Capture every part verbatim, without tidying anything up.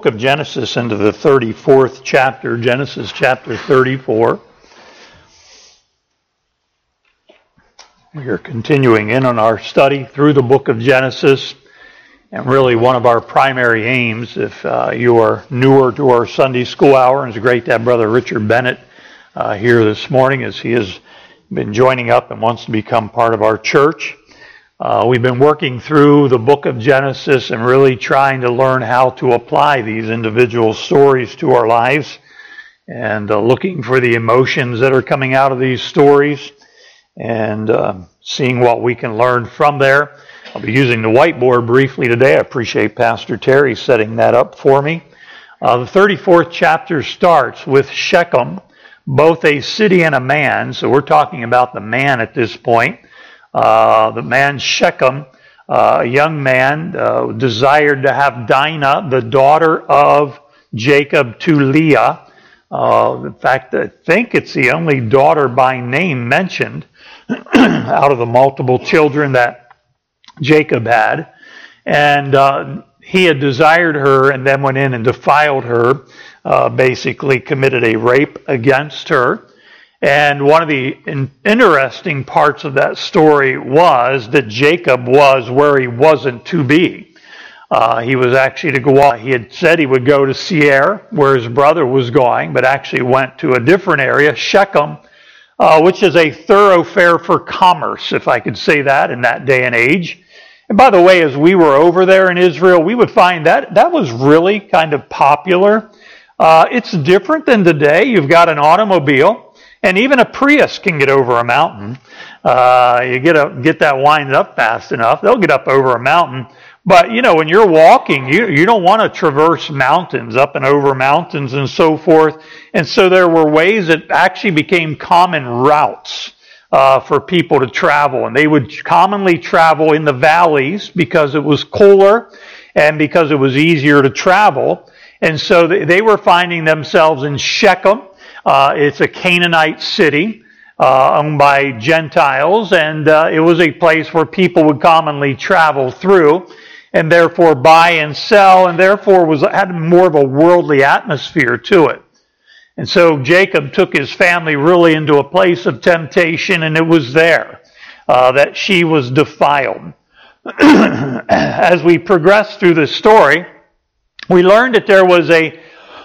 of Genesis into the thirty-fourth chapter, Genesis chapter thirty-four. We are continuing in on our study through the book of Genesis, and really one of our primary aims, if uh, you are newer to our Sunday school hour, and it's great to have Brother Richard Bennett uh, here this morning as he has been joining up and wants to become part of our church. Uh, we've been working through the book of Genesis and really trying to learn how to apply these individual stories to our lives, and uh, looking for the emotions that are coming out of these stories, and uh, seeing what we can learn from there. I'll be using the whiteboard briefly today. I appreciate Pastor Terry setting that up for me. Uh, the thirty-fourth chapter starts with Shechem, both a city and a man. So we're talking about the man at this point. Uh, the man Shechem, uh, a young man, uh, desired to have Dinah, the daughter of Jacob, to Leah. Uh, in fact, I think it's the only daughter by name mentioned out of the multiple children that Jacob had. And uh, he had desired her and then went in and defiled her, uh, basically committed a rape against her. And one of the in- interesting parts of that story was that Jacob was where he wasn't to be. Uh, he was actually to go out. He had said he would go to Seir, where his brother was going, but actually went to a different area, Shechem, uh, which is a thoroughfare for commerce, if I could say that, in that day and age. And by the way, as we were over there in Israel, we would find that that was really kind of popular. Uh, it's different than today. You've got an automobile. And even a Prius can get over a mountain. Uh, you get a, get that wind up fast enough, they'll get up over a mountain. But, you know, when you're walking, you, you don't want to traverse mountains, up and over mountains and so forth. And so there were ways that actually became common routes uh, for people to travel. And they would commonly travel in the valleys because it was cooler and because it was easier to travel. And so they, they were finding themselves in Shechem. Uh, it's a Canaanite city uh, owned by Gentiles, and uh, it was a place where people would commonly travel through and therefore buy and sell, and therefore was had more of a worldly atmosphere to it. And so Jacob took his family really into a place of temptation, and it was there uh, that she was defiled. As we progress through this story, we learned that there was a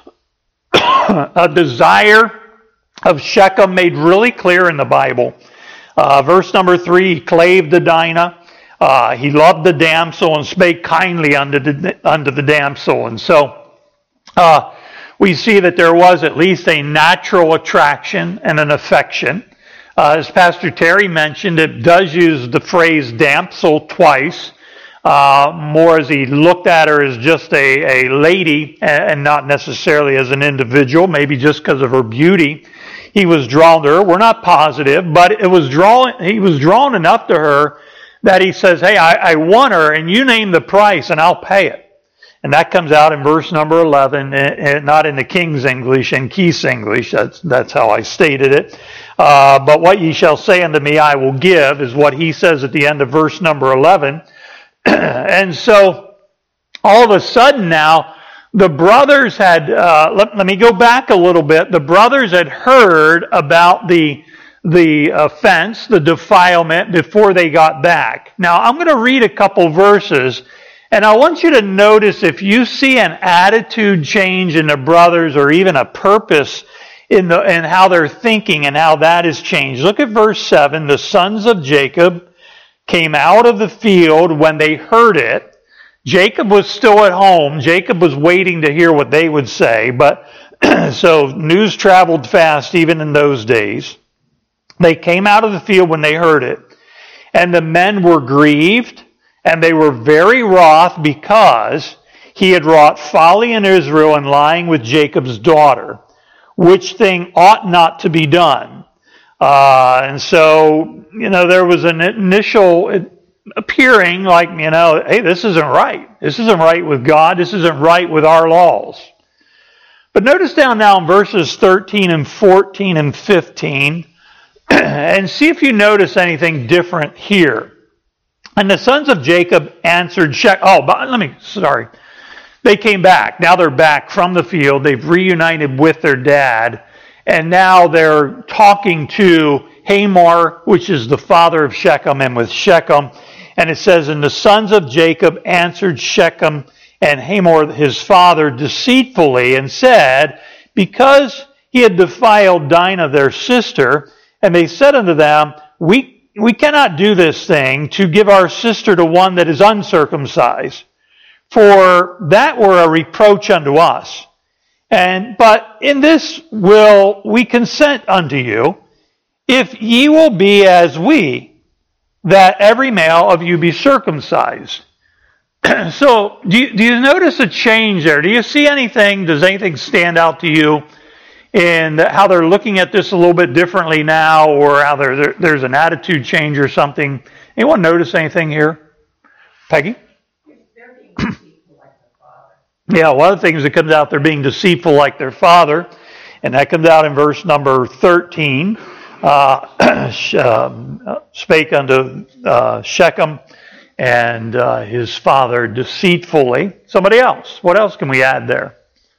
a desire of Shechem made really clear in the Bible. Uh, verse number three, he clave to Dinah. Uh, he loved the damsel and spake kindly unto the, unto the damsel. And so uh, we see that there was at least a natural attraction and an affection. Uh, as Pastor Terry mentioned, it does use the phrase damsel twice. Uh, more as he looked at her as just a, a lady and not necessarily as an individual, maybe just because of her beauty. He was drawn to her. We're not positive, but it was drawn, he was drawn enough to her that he says, hey, I, I want her, and you name the price, and I'll pay it. And that comes out in verse number eleven, and not in the King's English, in Keith's English. That's, that's how I stated it. Uh, but what ye shall say unto me, I will give, is what he says at the end of verse number eleven. And so, all of a sudden now, the brothers had, uh, let, let me go back a little bit. The brothers had heard about the, the offense, the defilement, before they got back. Now, I'm going to read a couple verses, and I want you to notice if you see an attitude change in the brothers, or even a purpose in the in how they're thinking and how that has changed. Look at verse seven. The sons of Jacob came out of the field when they heard it. Jacob was still at home. Jacob was waiting to hear what they would say. But so news traveled fast even in those days. They came out of the field when they heard it. And the men were grieved, and they were very wroth, because he had wrought folly in Israel in lying with Jacob's daughter, which thing ought not to be done. Uh, and so, you know, there was an initial appearing like, you know, hey, this isn't right. This isn't right with God. This isn't right with our laws. But notice down now in verses thirteen and fourteen and fifteen, and see if you notice anything different here. And the sons of Jacob answered Shechem. Oh, but let me, sorry. They came back. Now they're back from the field. They've reunited with their dad. And now they're talking to Hamor, which is the father of Shechem, and with Shechem. And it says, and the sons of Jacob answered Shechem and Hamor his father deceitfully and said, because he had defiled Dinah their sister, and they said unto them, we, we cannot do this thing to give our sister to one that is uncircumcised, for that were a reproach unto us. And but in this will we consent unto you, if ye will be as we, that every male of you be circumcised. So, do you, do you notice a change there? Do you see anything? Does anything stand out to you in how they're looking at this a little bit differently now, or how there, there's an attitude change or something? Anyone notice anything here? Peggy? They're being deceitful like their father. Yeah, one of the things that comes out, they're being deceitful like their father, and that comes out in verse number thirteen. Uh, um, spake unto uh, Shechem and uh, his father deceitfully. Somebody else. What else can we add there?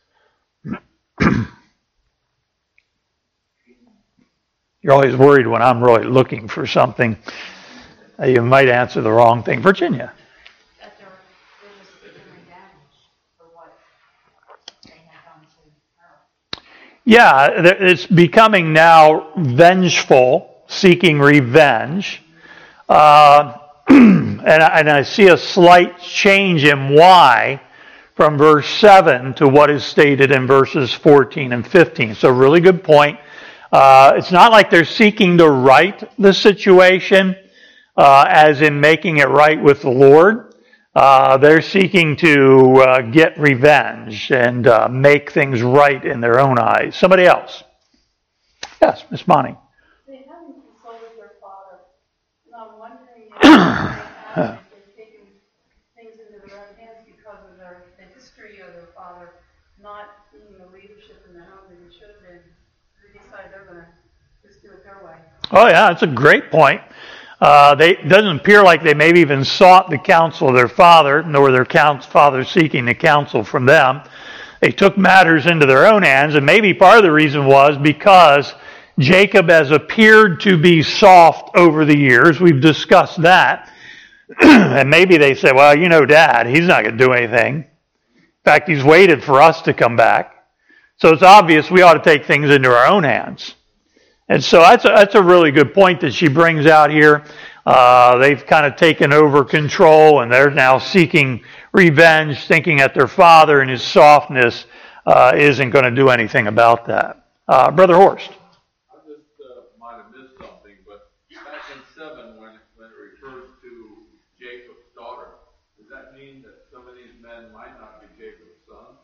You're always worried when I'm really looking for something. Uh, you might answer the wrong thing. Virginia. That they're, they're just seeking revenge for what they have done to her. Yeah, it's becoming now vengeful, seeking revenge. Uh, and, I, and I see a slight change in why from verse seven to what is stated in verses fourteen and fifteen. So really good point. Uh, it's not like they're seeking to right the situation, uh, as in making it right with the Lord. Uh, they're seeking to uh, get revenge and uh, make things right in their own eyes. Somebody else? Yes, Miss Bonnie. They haven't consulted their father. And I'm wondering if they've taken things into their own hands because of their, the history of their father not being the leadership in the home that he should have been. They decide they're going to just do it their way. Oh, yeah, that's a great point. Uh, they, it doesn't appear like they maybe even sought the counsel of their father, nor their counsel, father seeking the counsel from them. They took matters into their own hands, and maybe part of the reason was because Jacob has appeared to be soft over the years. We've discussed that. And maybe they said, well, you know, Dad, he's not going to do anything. In fact, he's waited for us to come back. So it's obvious we ought to take things into our own hands. And so that's a, that's a really good point that she brings out here. Uh, they've kind of taken over control, and they're now seeking revenge, thinking that their father and his softness uh, isn't going to do anything about that. Uh, Brother Horst. I just uh, might have missed something, but back in seven, when it, when it refers to Jacob's daughter, does that mean that some of these men might not be Jacob's sons?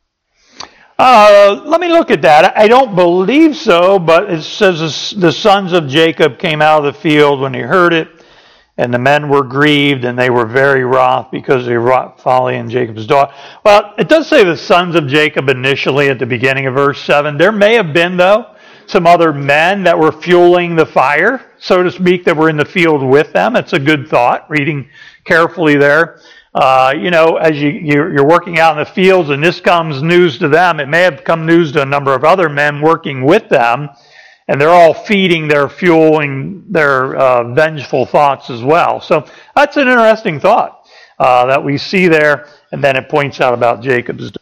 Uh, let me look at that. I don't believe so, but it says the sons of Jacob came out of the field when he heard it, and the men were grieved, and they were very wroth because they wrought folly in Jacob's daughter. Well, it does say the sons of Jacob initially at the beginning of verse seven. There may have been, though, some other men that were fueling the fire, so to speak, that were in the field with them. It's a good thought, reading carefully there. Uh, you know, as you, you're, you're working out in the fields and this comes news to them, it may have come news to a number of other men working with them, and they're all feeding their fueling their uh, vengeful thoughts as well. So that's an interesting thought uh, that we see there, and then it points out about Jacob's.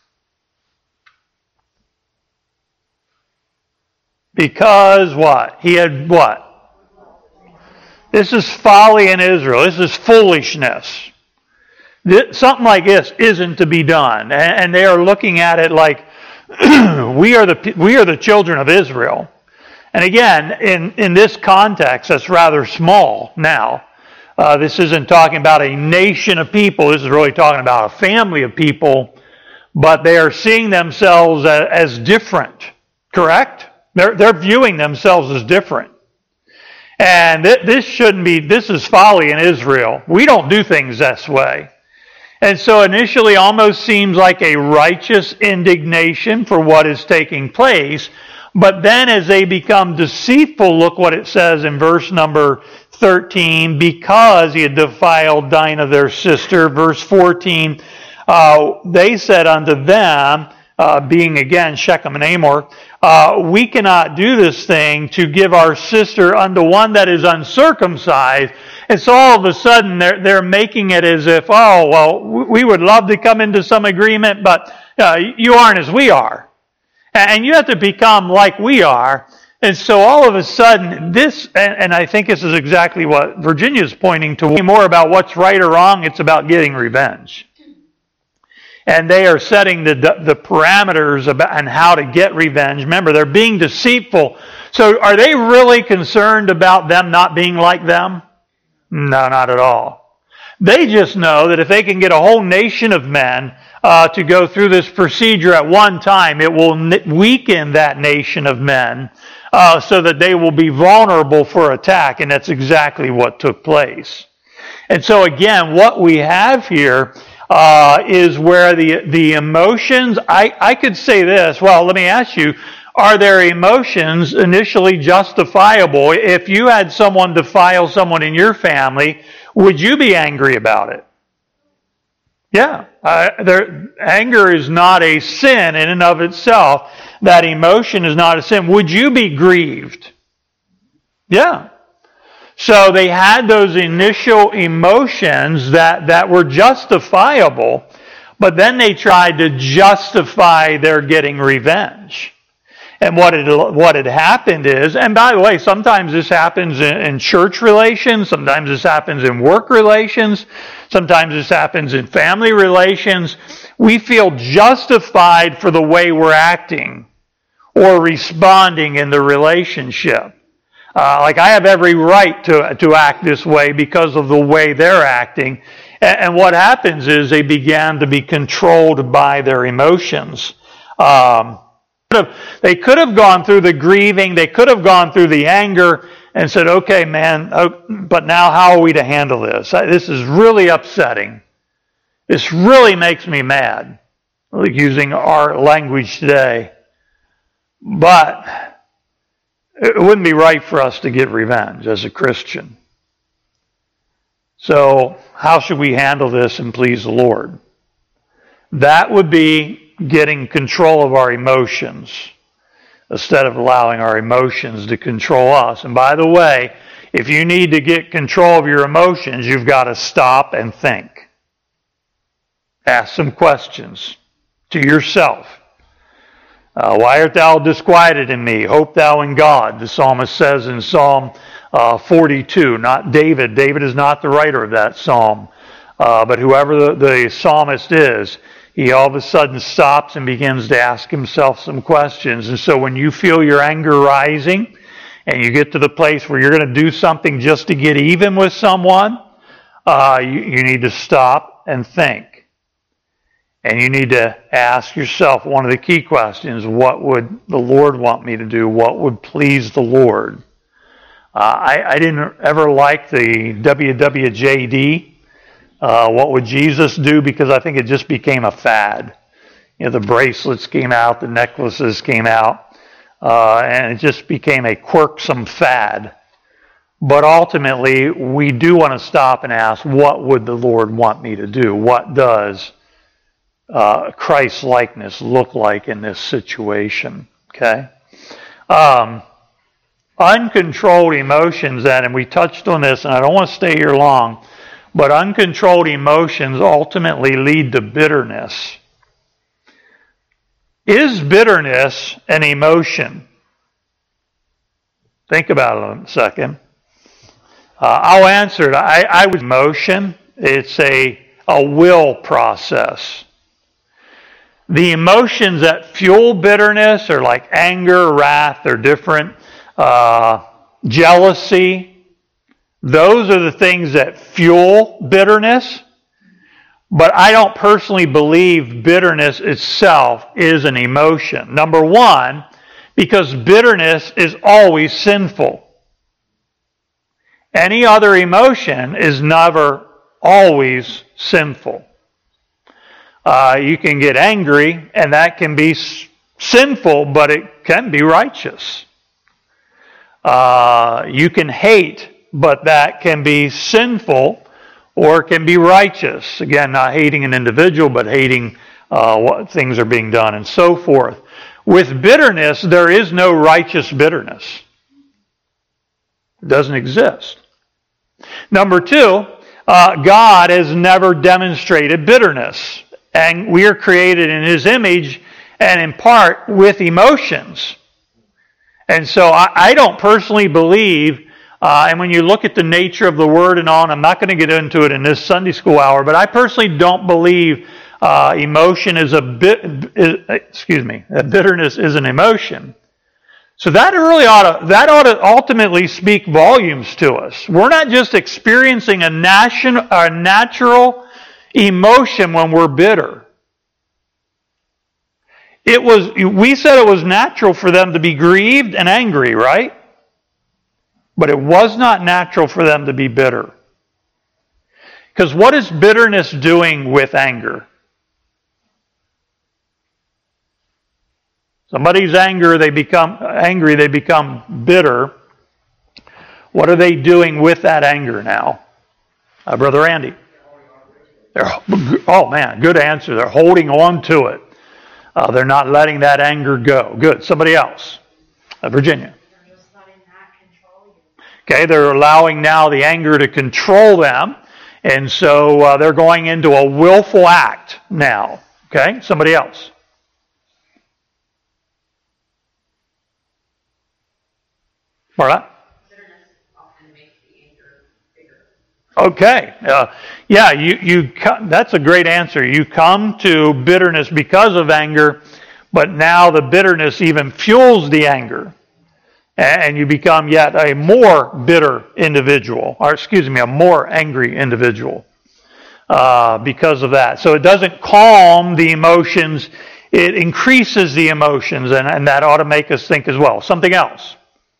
Because what? He had what? This is folly in Israel. This is foolishness. Something like this isn't to be done, and they are looking at it like we are the we are the children of Israel. And again, in in this context, that's rather small. Now, uh, this isn't talking about a nation of people. This is really talking about a family of people. But they are seeing themselves as, as different. Correct? They're they're viewing themselves as different. And th- this shouldn't be. This is folly in Israel. We don't do things this way. And so initially almost seems like a righteous indignation for what is taking place. But then as they become deceitful, look what it says in verse number thirteen, because he had defiled Dinah their sister. Verse fourteen, uh, they said unto them, uh, being again Shechem and Hamor, uh, we cannot do this thing to give our sister unto one that is uncircumcised. And so all of a sudden they're, they're making it as if, oh, well, we would love to come into some agreement, but uh, you aren't as we are. And you have to become like we are. And so all of a sudden, this, and, and I think this is exactly what Virginia is pointing to, more about what's right or wrong, it's about getting revenge. And they are setting the the parameters about and how to get revenge. Remember, they're being deceitful. So are they really concerned about them not being like them? No, not at all. They just know that if they can get a whole nation of men uh, to go through this procedure at one time, it will weaken that nation of men uh, so that they will be vulnerable for attack. And that's exactly what took place. And so again, what we have here uh, is where the the emotions, I, I could say this, well, let me ask you, are their emotions initially justifiable? If you had someone defile someone in your family, would you be angry about it? Yeah. Uh, there, anger is not a sin in and of itself. That emotion is not a sin. Would you be grieved? Yeah. So they had those initial emotions that, that were justifiable, but then they tried to justify their getting revenge. And what had, what had happened is, and by the way, sometimes this happens in, in church relations, sometimes this happens in work relations, sometimes this happens in family relations. We feel justified for the way we're acting or responding in the relationship. Uh, like I have every right to to act this way because of the way they're acting. And, and what happens is they began to be controlled by their emotions. Um, they could have gone through the grieving, they could have gone through the anger and said, okay, man, oh, but now how are we to handle this? This is really upsetting. This really makes me mad, like using our language today. But it wouldn't be right for us to get revenge as a Christian. So how should we handle this and please the Lord? That would be getting control of our emotions instead of allowing our emotions to control us. And by the way, if you need to get control of your emotions, you've got to stop and think. Ask some questions to yourself. Uh, why art thou disquieted in me? Hope thou in God, the psalmist says in Psalm uh, forty-two. Not David. David is not the writer of that psalm. Uh, but whoever the, the psalmist is, he all of a sudden stops and begins to ask himself some questions. And so when you feel your anger rising and you get to the place where you're going to do something just to get even with someone, uh, you, you need to stop and think. And you need to ask yourself one of the key questions: what would the Lord want me to do? What would please the Lord? Uh, I, I didn't ever like the W W J D, uh, what would Jesus do? Because I think it just became a fad. You know, the bracelets came out, the necklaces came out, uh, and it just became a quirksome fad. But ultimately, we do want to stop and ask, what would the Lord want me to do? What does Uh, Christ's likeness look like in this situation? Okay. Um, uncontrolled emotions then, and we touched on this, and I don't want to stay here long, but uncontrolled emotions ultimately lead to bitterness. Is bitterness an emotion? Think about it a second. Uh, I'll answer it. I, I would emotion. It's a, a will process. The emotions that fuel bitterness are like anger, wrath, they're different. Uh, jealousy. Those are the things that fuel bitterness. But I don't personally believe bitterness itself is an emotion. Number one, because bitterness is always sinful. Any other emotion is never always sinful. Uh, you can get angry, and that can be s- sinful, but it can be righteous. Uh, you can hate, but that can be sinful, or it can be righteous. Again, not hating an individual, but hating uh, what things are being done and so forth. With bitterness, there is no righteous bitterness. It doesn't exist. Number two, uh, God has never demonstrated bitterness. And we are created in His image and in part with emotions. And so I, I don't personally believe, uh, and when you look at the nature of the Word and on, I'm not going to get into it in this Sunday school hour, but I personally don't believe uh, emotion is a bit, is, excuse me, that bitterness is an emotion. So that really ought to, that ought to ultimately speak volumes to us. We're not just experiencing a, nation, a natural emotion when we're bitter. It was, we said it was natural for them to be grieved and angry, right? But it was not natural for them to be bitter. Because what is bitterness doing with anger? Somebody's anger, they become angry, they become bitter. What are they doing with that anger now? Uh, Brother Andy? They're, oh man, good answer. They're holding on to it. Uh, they're not letting that anger go. Good. Somebody else. Uh, Virginia. They're just letting that control you. Okay, they're allowing now the anger to control them. And so uh, they're going into a willful act now. Okay, somebody else. Marla? Bitterness often makes the anger bigger. Okay. Uh, yeah, you, you co- that's a great answer. You come to bitterness because of anger, but now the bitterness even fuels the anger. And you become yet a more bitter individual, or excuse me, a more angry individual uh, because of that. So it doesn't calm the emotions, it increases the emotions, and, and that ought to make us think as well. Something else.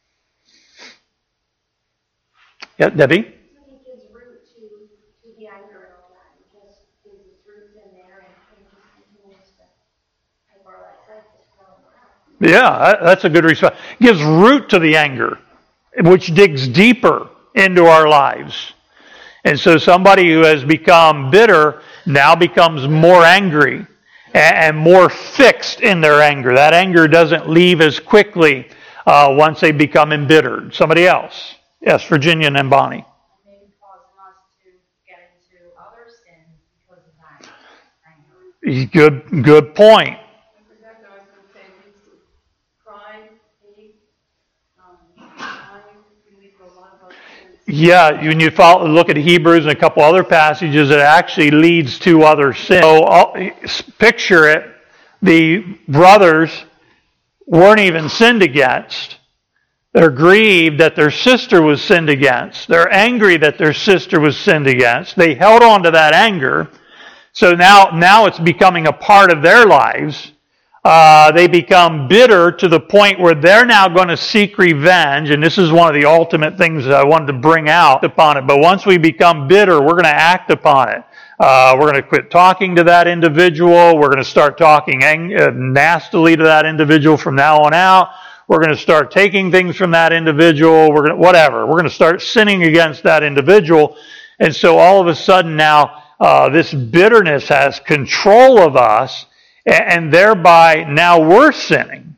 Yeah, Debbie? It gives root to, to the anger and all that. It just gives its roots in there and it just continues to, like more like life is growing around. Yeah, that's a good response. It gives root to the anger, which digs deeper into our lives. And so somebody who has become bitter now becomes more angry and more fixed in their anger. That anger doesn't leave as quickly uh, once they become embittered. Somebody else. Yes, Virginia and then Bonnie. Maybe causing us to get into other sins because of that anger. Good, good point. Exactly, I was going to say, these crime, hate, um, lying, can lead to a lot of other things. Yeah, when you follow, look at Hebrews and a couple other passages, it actually leads to other sins. So I'll, picture it, the brothers weren't even sinned against. They're grieved that their sister was sinned against. They're angry that their sister was sinned against. They held on to that anger. So now, now it's becoming a part of their lives. Uh, they become bitter to the point where they're now going to seek revenge. And this is one of the ultimate things that I wanted to bring out upon it. But once we become bitter, we're going to act upon it. Uh, we're going to quit talking to that individual. We're going to start talking ang- uh, nastily to that individual from now on out. We're going to start taking things from that individual. We're going to, whatever. We're going to start sinning against that individual. And so all of a sudden now, uh, this bitterness has control of us, and, and thereby now we're sinning.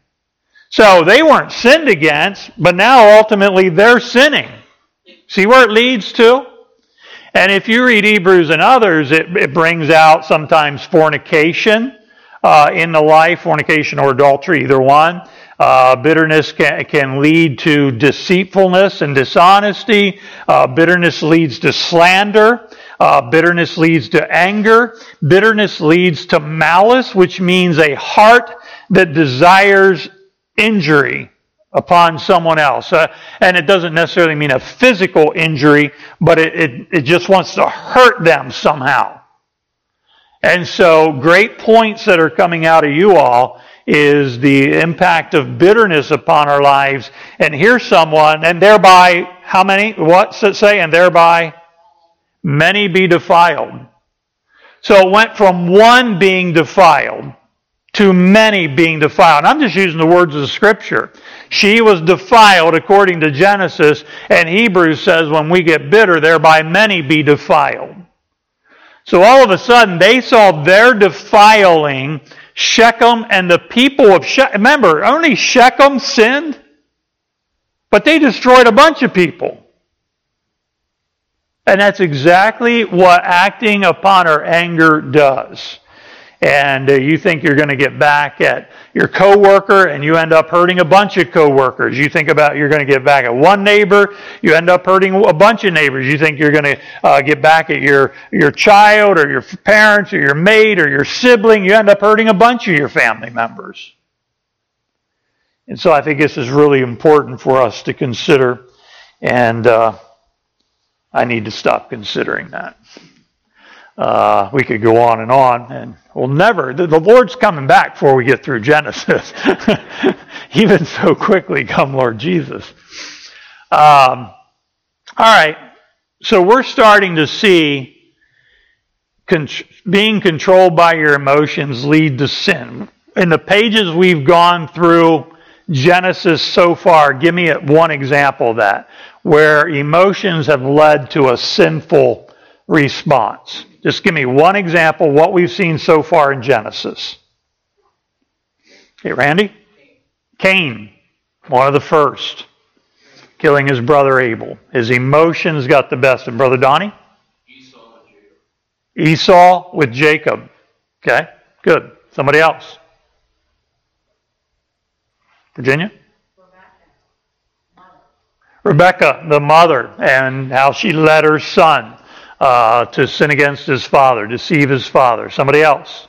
So they weren't sinned against, but now ultimately they're sinning. See where it leads to? And if you read Hebrews and others, it, it brings out sometimes fornication uh, in the life, fornication or adultery, either one. Uh, bitterness can, can lead to deceitfulness and dishonesty. Uh, bitterness leads to slander. Uh, bitterness leads to anger. Bitterness leads to malice, which means a heart that desires injury upon someone else. Uh, and it doesn't necessarily mean a physical injury, but it, it, it just wants to hurt them somehow. And so great points that are coming out of you all is the impact of bitterness upon our lives. And here's someone, and thereby, how many? What's it say? And thereby, many be defiled. So it went from one being defiled to many being defiled. And I'm just using the words of the Scripture. She was defiled according to Genesis, and Hebrews says when we get bitter, thereby many be defiled. So all of a sudden, they saw their defiling Shechem and the people of Shechem. Remember, only Shechem sinned, but they destroyed a bunch of people. And that's exactly what acting upon our anger does. And uh, you think you're going to get back at your coworker, and you end up hurting a bunch of coworkers. You think about you're going to get back at one neighbor, you end up hurting a bunch of neighbors. You think you're going to uh, get back at your your child or your parents or your mate or your sibling, you end up hurting a bunch of your family members. And so I think this is really important for us to consider, and uh, I need to stop considering that. Uh, we could go on and on, and we'll never, the, the Lord's coming back before we get through Genesis. Even so quickly come Lord Jesus. Um, all right, so we're starting to see con- being controlled by your emotions lead to sin. In the pages we've gone through Genesis so far, give me one example of that, where emotions have led to a sinful response. Just give me one example of what we've seen so far in Genesis. Okay, Randy? Cain, one of the first, killing his brother Abel. His emotions got the best of him. Brother Donnie? Esau and Jacob. Esau with Jacob. Okay, good. Somebody else? Virginia? Rebecca, the mother, and how she led her son uh, to sin against his father, deceive his father. Somebody else?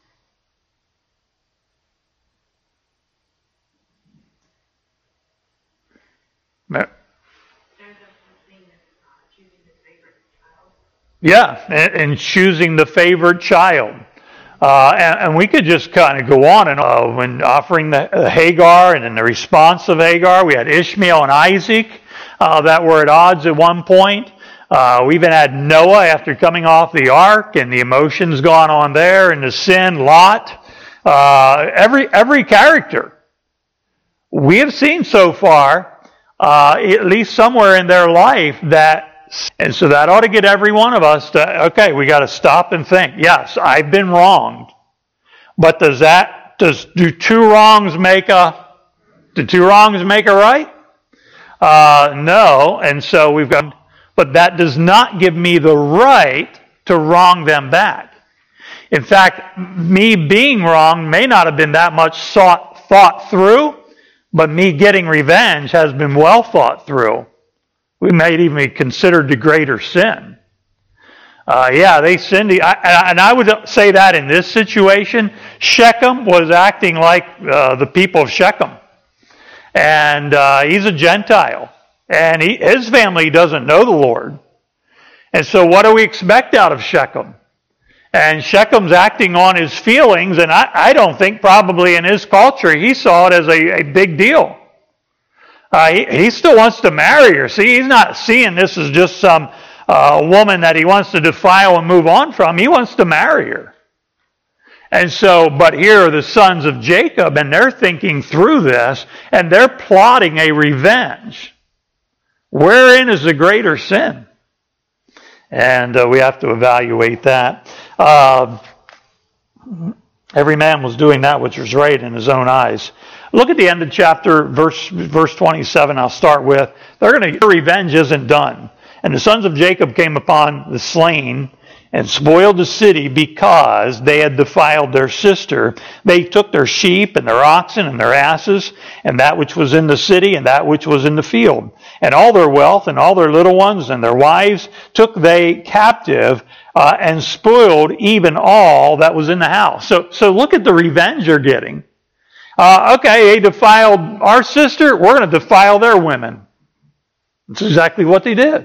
Yeah, and, and choosing the favorite child. Uh, and, and we could just kind of go on and uh, when offering the uh, Hagar and in the response of Hagar, we had Ishmael and Isaac uh, that were at odds at one point. Uh, we even had Noah after coming off the ark, and the emotions gone on there, and the sin, Lot. Uh, every every character we have seen so far, uh, at least somewhere in their life, that. And so that ought to get every one of us to, okay, we got to stop and think. Yes, I've been wronged. But does that, does, do two wrongs make a, do two wrongs make a right? Uh, no. And so we've got, but that does not give me the right to wrong them back. In fact, me being wrong may not have been that much sought, thought through, but me getting revenge has been well thought through. We may even be considered the greater sin. Uh, yeah, they sinned. I, and I would say that in this situation, Shechem was acting like uh, the people of Shechem. And uh, he's a Gentile. And he, his family doesn't know the Lord. And so what do we expect out of Shechem? And Shechem's acting on his feelings, and I, I don't think probably in his culture he saw it as a, a big deal. Uh, he, he still wants to marry her. See, he's not seeing this as just some uh, woman that he wants to defile and move on from. He wants to marry her. And so, but here are the sons of Jacob, and they're thinking through this, and they're plotting a revenge. Wherein is the greater sin? And uh, we have to evaluate that. Uh, every man was doing that which was right in his own eyes. Look at the end of chapter, verse verse twenty-seven, I'll start with. They're going to, revenge isn't done. And the sons of Jacob came upon the slain and spoiled the city because they had defiled their sister. They took their sheep and their oxen and their asses and that which was in the city and that which was in the field. And all their wealth and all their little ones and their wives took they captive uh, and spoiled even all that was in the house. So, so look at the revenge they're getting. Uh, okay, they defiled our sister, we're going to defile their women. That's exactly what they did.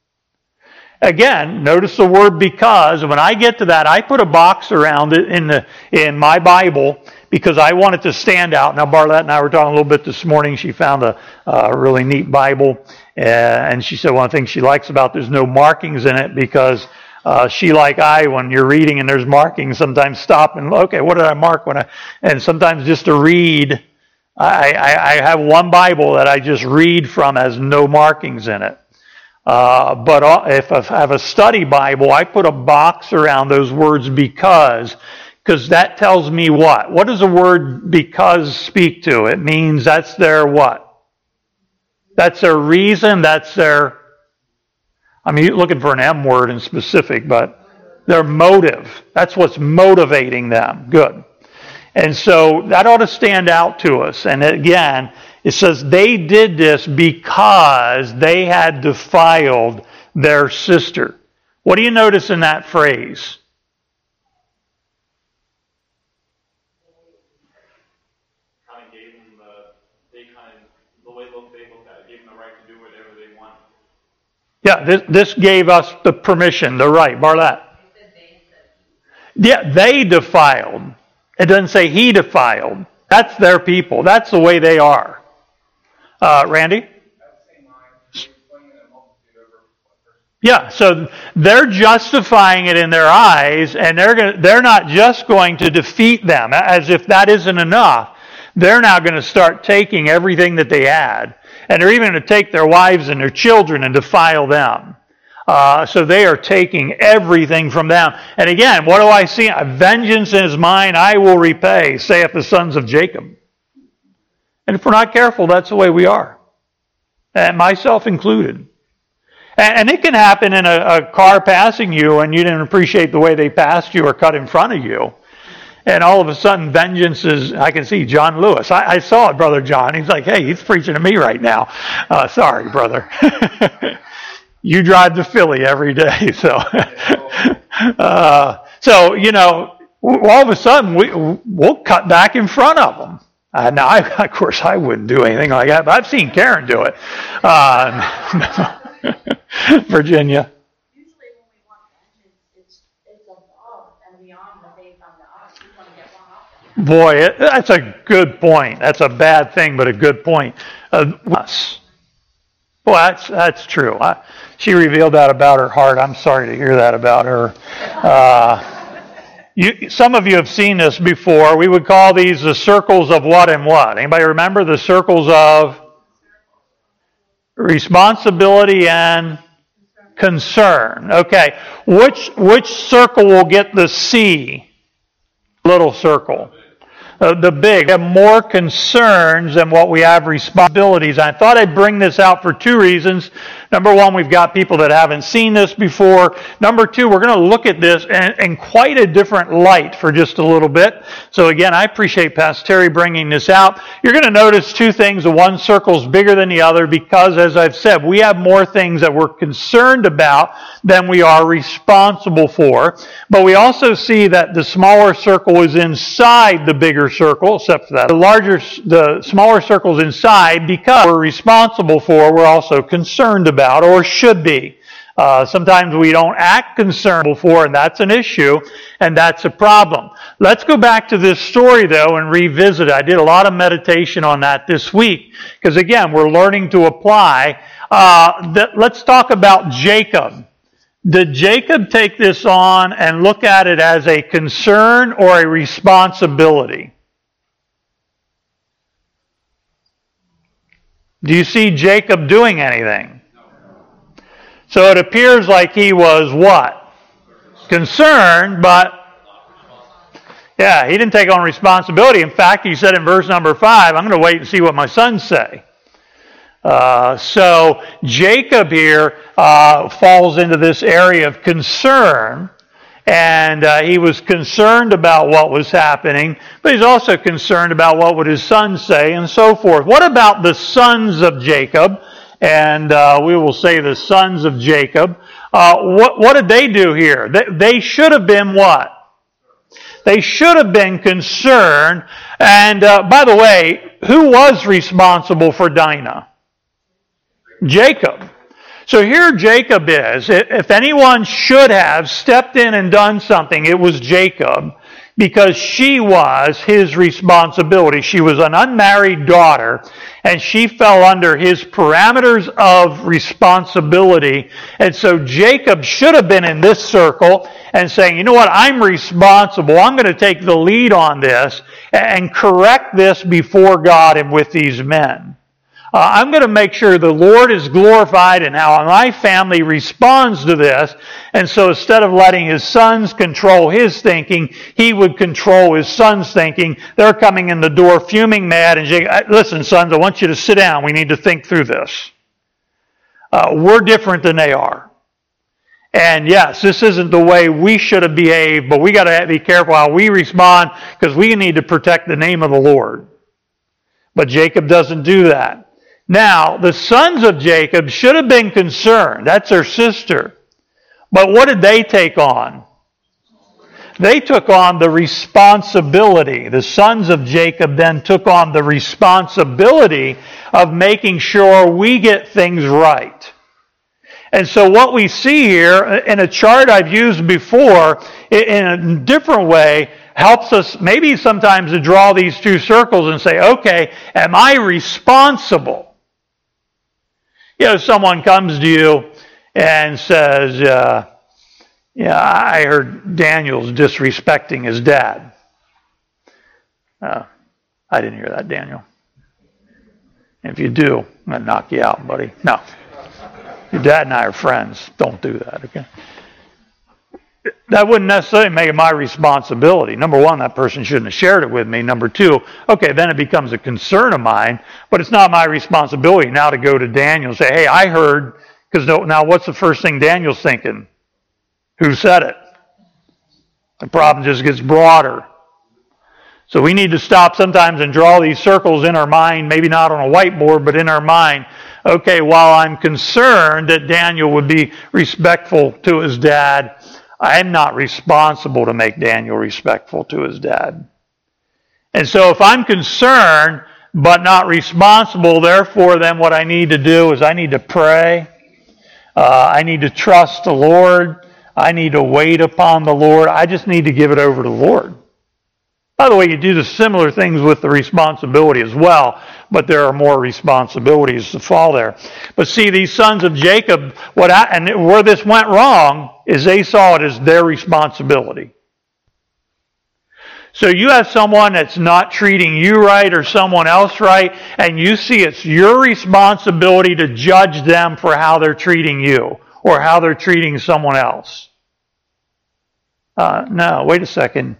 Again, notice the word because. When I get to that, I put a box around it in the in my Bible because I want it to stand out. Now, Barlette and I were talking a little bit this morning. She found a, a really neat Bible, uh, and she said one of the things she likes about there's no markings in it because Uh, she, like I, when you're reading and there's markings, sometimes stop and, okay, what did I mark when I, and sometimes just to read, I, I, I have one Bible that I just read from has no markings in it. Uh, but if I have a study Bible, I put a box around those words because, because that tells me what? What does the word because speak to? It means that's their what? That's their reason, that's their, I mean, you're looking for an M word in specific, but their motive. That's what's motivating them. Good. And so that ought to stand out to us. And again, it says they did this because they had defiled their sister. What do you notice in that phrase? Kind of gave them the, they kind of, the way they looked at it, gave them the right to do whatever they wanted. Yeah, this, this gave us the permission, the right. Barlat. Yeah, they defiled. It doesn't say he defiled. That's their people. That's the way they are. Uh, Randy? Yeah, so they're justifying it in their eyes, and they're going they're not just going to defeat them, as if that isn't enough. They're now going to start taking everything that they had, and they're even going to take their wives and their children and defile them. Uh, so they are taking everything from them. And again, what do I see? Vengeance is mine, I will repay, saith the sons of Jacob. And if we're not careful, that's the way we are. And myself included. And, and it can happen in a, a car passing you and you didn't appreciate the way they passed you or cut in front of you. And all of a sudden, vengeance is, I can see John Lewis. I, I saw it, Brother John. He's like, hey, he's preaching to me right now. Uh, sorry, brother. You drive to Philly every day, so uh, so you know, all of a sudden we we'll cut back in front of them. Uh, now, I, of course, I wouldn't do anything like that, but I've seen Karen do it. Uh, Virginia. Usually, when we want vengeance, it's it's above and beyond what they've done to us. We want to get one off them. Boy, it, that's a good point. That's a bad thing, but a good point. Uh, us. Well, that's that's true. I, she revealed that about her heart. I'm sorry to hear that about her. Uh, you, some of you have seen this before. We would call these the circles of what and what. Anybody remember the circles of responsibility and concern? Okay, which which circle will get the C? Little circle. Uh, the big. We have more concerns than what we have responsibilities. I thought I'd bring this out for two reasons. Number one, we've got people that haven't seen this before. Number two, we're going to look at this in, in quite a different light for just a little bit. So again, I appreciate Pastor Terry bringing this out. You're going to notice two things. The one circle is bigger than the other because, as I've said, we have more things that we're concerned about than we are responsible for. But we also see that the smaller circle is inside the bigger circle, except for that. The larger, the smaller circle is inside because we're responsible for, we're also concerned about. About or should be. Uh, sometimes we don't act concerned for, and that's an issue, and that's a problem. Let's go back to this story, though, and revisit it. I did a lot of meditation on that this week, because, again, we're learning to apply. Uh, that, let's talk about Jacob. Did Jacob take this on and look at it as a concern or a responsibility? Do you see Jacob doing anything? So it appears like he was what? Concerned, but yeah, he didn't take on responsibility. In fact, he said in verse number five, I'm going to wait and see what my sons say. Uh, so Jacob here uh, falls into this area of concern, and uh, he was concerned about what was happening, but he's also concerned about what would his sons say and so forth. What about the sons of Jacob? And uh, we will say the sons of Jacob. Uh, what, what did they do here? They, they should have been what? They should have been concerned. And uh, by the way, who was responsible for Dinah? Jacob. So here Jacob is. If anyone should have stepped in and done something, it was Jacob, because she was his responsibility. She was an unmarried daughter, and she fell under his parameters of responsibility. And so Jacob should have been in this circle and saying, you know what, I'm responsible. I'm going to take the lead on this and correct this before God and with these men. Uh, I'm going to make sure the Lord is glorified in how my family responds to this. And so instead of letting his sons control his thinking, he would control his sons' thinking. They're coming in the door fuming mad and saying, listen, sons, I want you to sit down. We need to think through this. Uh, we're different than they are. And yes, this isn't the way we should have behaved, but we got to be careful how we respond because we need to protect the name of the Lord. But Jacob doesn't do that. Now, the sons of Jacob should have been concerned. That's their sister. But what did they take on? They took on the responsibility. The sons of Jacob then took on the responsibility of making sure we get things right. And so what we see here in a chart I've used before in a different way helps us maybe sometimes to draw these two circles and say, okay, am I responsible? You know, someone comes to you and says, uh, yeah, I heard Daniel's disrespecting his dad. Uh, I didn't hear that, Daniel. If you do, I'm going to knock you out, buddy. No. Your dad and I are friends. Don't do that, okay? That wouldn't necessarily make it my responsibility. Number one, that person shouldn't have shared it with me. Number two, okay, then it becomes a concern of mine, but it's not my responsibility now to go to Daniel and say, hey, I heard, because now what's the first thing Daniel's thinking? Who said it? The problem just gets broader. So we need to stop sometimes and draw these circles in our mind, maybe not on a whiteboard, but in our mind. Okay, while I'm concerned that Daniel would be respectful to his dad, I'm not responsible to make Daniel respectful to his dad. And so if I'm concerned but not responsible, therefore then what I need to do is I need to pray. Uh, I need to trust the Lord. I need to wait upon the Lord. I just need to give it over to the Lord. By the way, you do the similar things with the responsibility as well, but there are more responsibilities to fall there. But see, these sons of Jacob, what I, and where this went wrong is they saw it as their responsibility. So you have someone that's not treating you right or someone else right, and you see it's your responsibility to judge them for how they're treating you or how they're treating someone else. Uh, no, wait a second.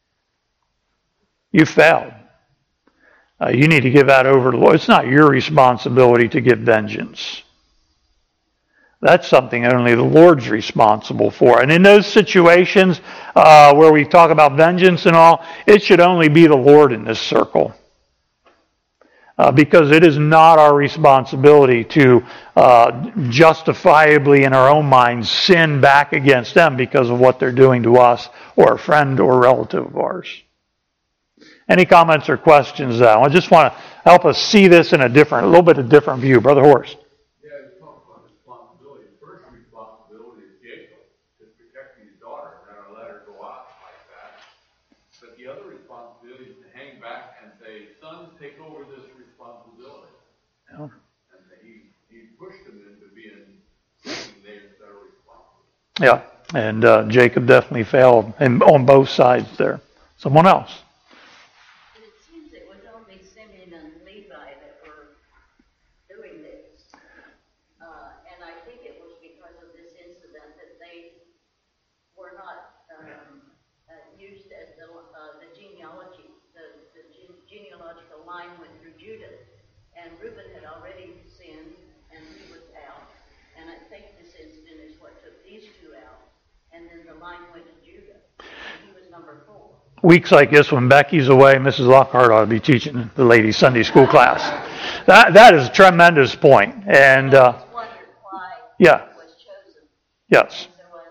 You failed. Uh, you need to give that over to the Lord. It's not your responsibility to get vengeance. That's something only the Lord's responsible for. And in those situations uh, where we talk about vengeance and all, it should only be the Lord in this circle. Uh, because it is not our responsibility to uh, justifiably in our own minds sin back against them because of what they're doing to us or a friend or relative of ours. Any comments or questions? Uh, I just want to help us see this in a different, a little bit of different view. Brother Horst. Yeah, you talk about responsibility. The first responsibility is Jacob, to protect his daughter, never let her go out like that. But the other responsibility is to hang back and say, sons, take over this responsibility. Yeah. And he, he pushed them into being thinking they are responsible. Yeah, and uh, Jacob definitely failed in, on both sides there. Someone else. Weeks like this, when Becky's away, Missus Lockhart ought to be teaching the ladies' Sunday school class. That that is a tremendous point. And uh, yeah, yes.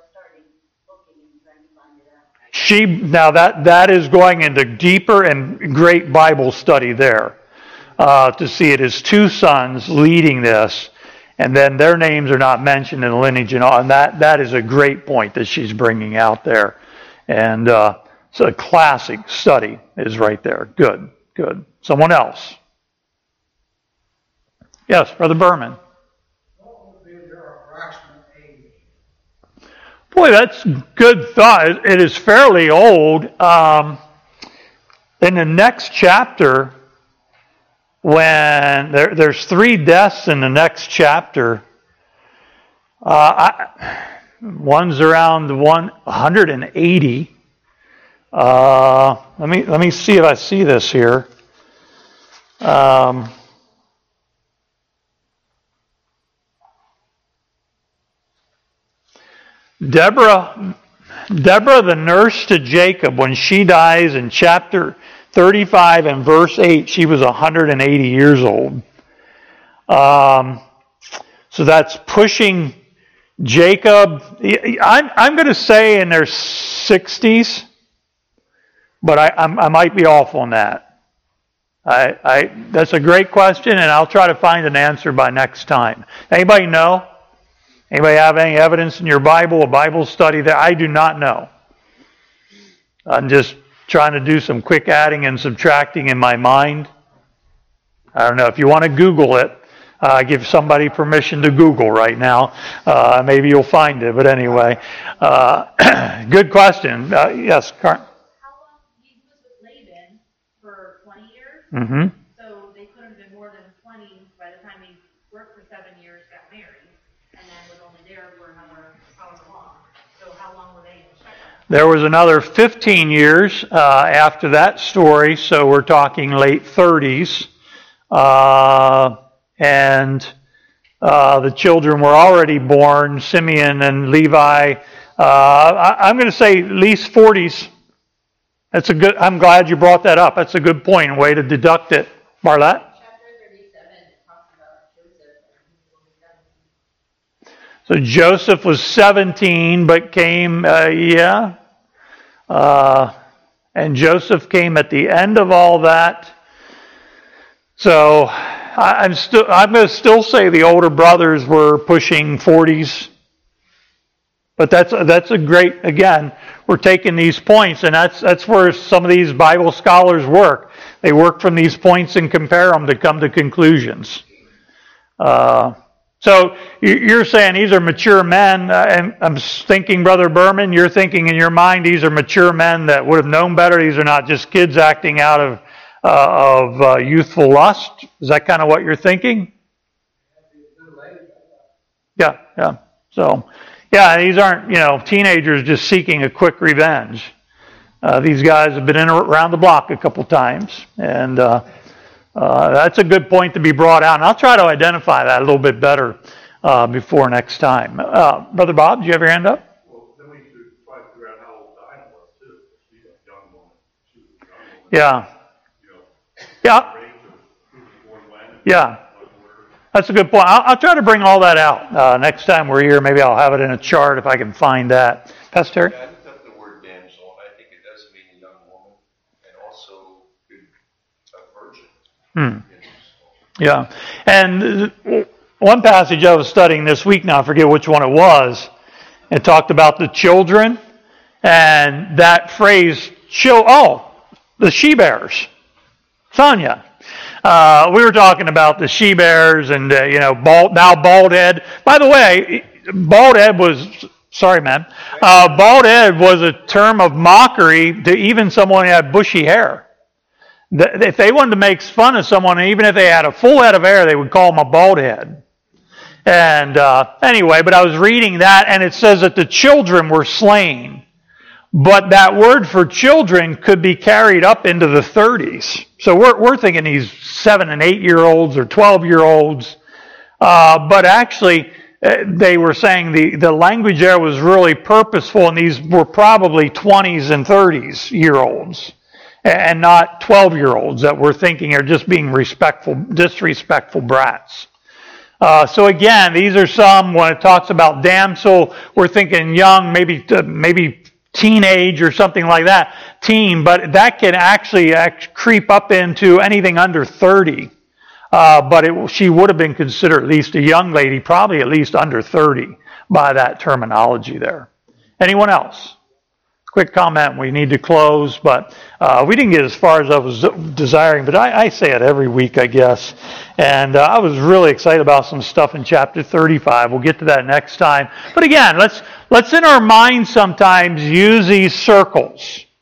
She now that that is going into deeper and great Bible study there uh, to see it as two sons leading this, and then their names are not mentioned in the lineage and all. And that that is a great point that she's bringing out there, and. Uh, So a classic study is right there. Good, good. Someone else? Yes, Brother Berman. What would be their approximate age? Boy, that's good thought. It is fairly old. Um, in the next chapter, when there, there's three deaths in the next chapter. Uh, I, one's around one hundred eighty. Uh, let me let me see if I see this here. Um, Deborah, Deborah, the nurse to Jacob, when she dies in chapter thirty-five and verse eight, she was one hundred eighty years old. Um, so that's pushing Jacob. I'm, I'm going to say in their sixties, but I, I'm, I might be off on that. I, I, that's a great question, and I'll try to find an answer by next time. Anybody know? Anybody have any evidence in your Bible, a Bible study there? I do not know. I'm just trying to do some quick adding and subtracting in my mind. I don't know. If you want to Google it, uh, give somebody permission to Google right now. Uh, maybe you'll find it. But anyway, uh, good question. Uh, yes, Car- How long, he was with Laban for twenty years? Mm-hmm. So they couldn't have been more than twenty by the time he worked for seven years, got married, and then was only there for another however long. So how long were they in Shechem? There was another fifteen years uh, after that story, so we're talking late thirties. Uh, and uh, the children were already born, Simeon and Levi. Uh, I, I'm going to say at least forties. That's a good. I'm glad you brought that up. That's a good point, way to deduct it. Marlette? Chapter thirty-seven, it talks about Joseph, and he was only seventeen. So Joseph was seventeen, but came, uh, yeah. Uh, and Joseph came at the end of all that. So I, I'm still, I'm going to still say the older brothers were pushing forties. But that's that's a great, again, we're taking these points, and that's that's where some of these Bible scholars work. They work from these points and compare them to come to conclusions. Uh, so you're saying these are mature men, uh, and I'm thinking, Brother Berman, you're thinking in your mind these are mature men that would have known better. These are not just kids acting out of uh, of uh, youthful lust. Is that kind of what you're thinking? Yeah, yeah. So, yeah, these aren't, you know, teenagers just seeking a quick revenge. Uh, these guys have been in around the block a couple times, and uh, uh, that's a good point to be brought out. And I'll try to identify that a little bit better uh, before next time. Uh, Brother Bob, do you have your hand up? Well, then we should try to figure out how old Dinah was too. She's a young woman. She was a young woman. Yeah. You know, Yeah. range of who was born when. Yeah. That's a good point. I'll, I'll try to bring all that out uh, next time we're here. Maybe I'll have it in a chart if I can find that. Pastor? Yeah, I looked up the word damsel, and I think it does mean a young woman, and also a virgin. Hmm. Yeah. And one passage I was studying this week, now I forget which one it was, it talked about the children, and that phrase, show, oh, the she-bears. Sonia. Uh, we were talking about the she-bears and, uh, you know, bald, now bald head. By the way, bald head was, sorry, man, uh, bald head was a term of mockery to even someone who had bushy hair. The, if they wanted to make fun of someone, even if they had a full head of hair, they would call them a bald head. And uh, anyway, but I was reading that, and it says that the children were slain. But that word for children could be carried up into the thirties. So we're we're thinking these seven and eight year olds or twelve year olds. Uh, but actually, uh, they were saying the, the language there was really purposeful, and these were probably twenties and thirties year olds, and not twelve year olds that we're thinking are just being respectful, disrespectful brats. Uh, so again, these are some, when it talks about damsel, we're thinking young, maybe uh, maybe. teenage or something like that, teen, but that can actually act, creep up into anything under thirty. Uh, but it, she would have been considered at least a young lady, probably at least under thirty by that terminology there. Anyone else? Quick comment, we need to close, but uh, we didn't get as far as I was desiring, but I, I say it every week, I guess. And uh, I was really excited about some stuff in chapter thirty-five. We'll get to that next time. But again, let's let's in our minds sometimes use these circles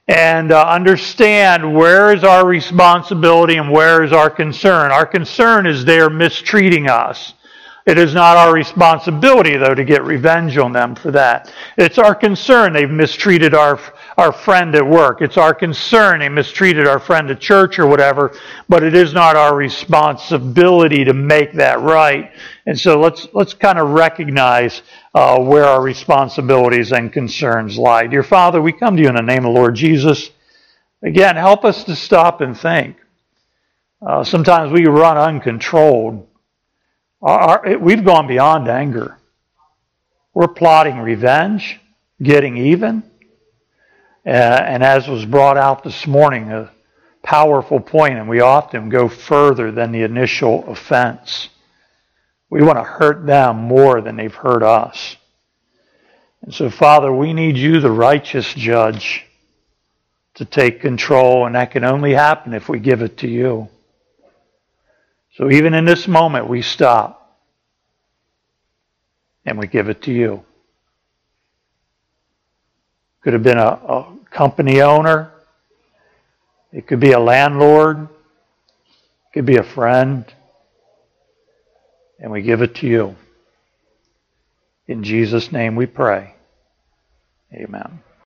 and uh, understand where is our responsibility and where is our concern. Our concern is they're mistreating us. It is not our responsibility, though, to get revenge on them for that. It's our concern they've mistreated our our friend at work. It's our concern they mistreated our friend at church or whatever, but it is not our responsibility to make that right. And so let's let's kind of recognize uh, where our responsibilities and concerns lie. Dear Father, we come to you in the name of the Lord Jesus. Again, help us to stop and think. Uh, sometimes we run uncontrolled. Our, our, we've gone beyond anger. We're plotting revenge, getting even. Uh, and as was brought out this morning, a powerful point, and we often go further than the initial offense. We want to hurt them more than they've hurt us. And so, Father, we need you, the righteous judge, to take control, and that can only happen if we give it to you. So even in this moment, we stop and we give it to you. Could have been a, a company owner. It could be a landlord. It could be a friend. And we give it to you. In Jesus' name we pray. Amen.